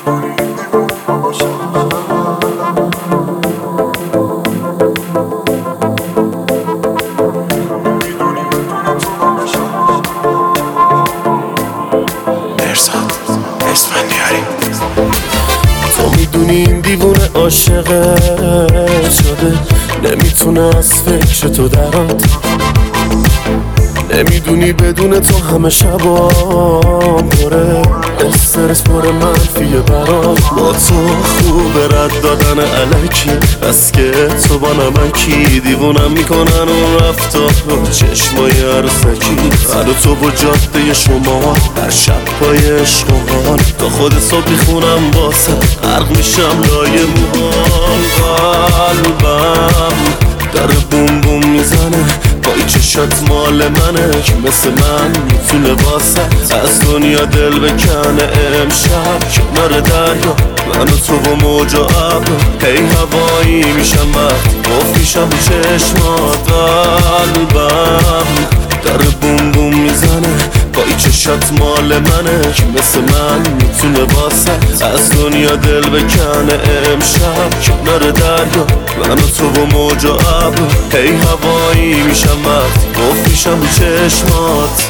تو میدونی این دیوونه عاشقه شده، نمیتونه از فکر تو درات. نمیدونی بدون تو همه شبام پره استرس پر منفیه برام. با تو خوبه رد دادن علکی، بس که تو با نمکی دیوونم میکنن اون رفتار رو چشمای عروسکی. من و تو و جاده شما هر شب پای عشق و حال، تا خود صبح میخونم واسه غرق میشم لای موهام. قلبم داره بوم بوم میزنه، پای چشات مال منه که مثل من میتونه واسه از دنیا دل بکنه. امشب کنار دریا من و تو و موج و ابر، هی هوایی میشم وقتی گفت میشم چشمات. قلبم داره بوم بوم میزنه، پای چشات مال منه که مثل من میتونه واسه از دنیا دل بکنه. امشب کنار دریا من و تو و موج و ابر، هی هوایی میشم وقتی گفت میشم چشمات.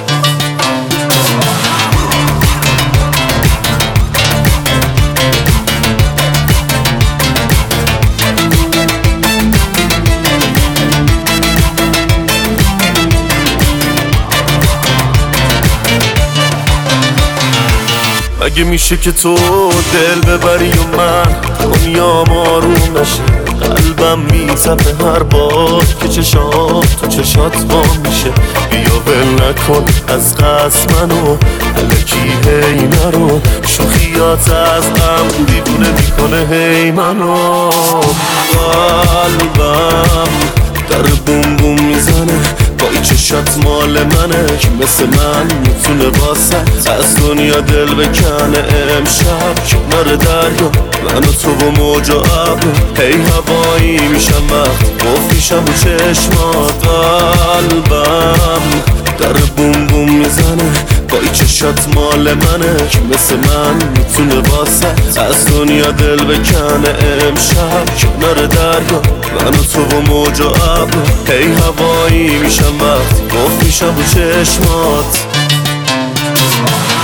اگه میشه که تو دل ببری و من دنیام آروم نشه، قلبم میزنه هر بار که چشات تو چشات با میشه. بیا ول نکن از قصد منو الکی هی نرو، شوخیات از غم دیوونه میکنه هی منو. قلبم داره بوم بوم میزنه، پای چشات مال منه که مثل من میتونه واسه از دنیا دل بکنه. امشب کنار دریا من و تو و موج و ابر، هی هوایی میشم وقتی گفت میشم چشمات. قلبم داره بوم بوم میزنه، پای چشات مال منه که مثل من میتونه واسه از دنیا دل بکنه. امشب کنار دریا من و تو و موج و ابر، هی هوایی میشم وقتی گفت میشم چشمات.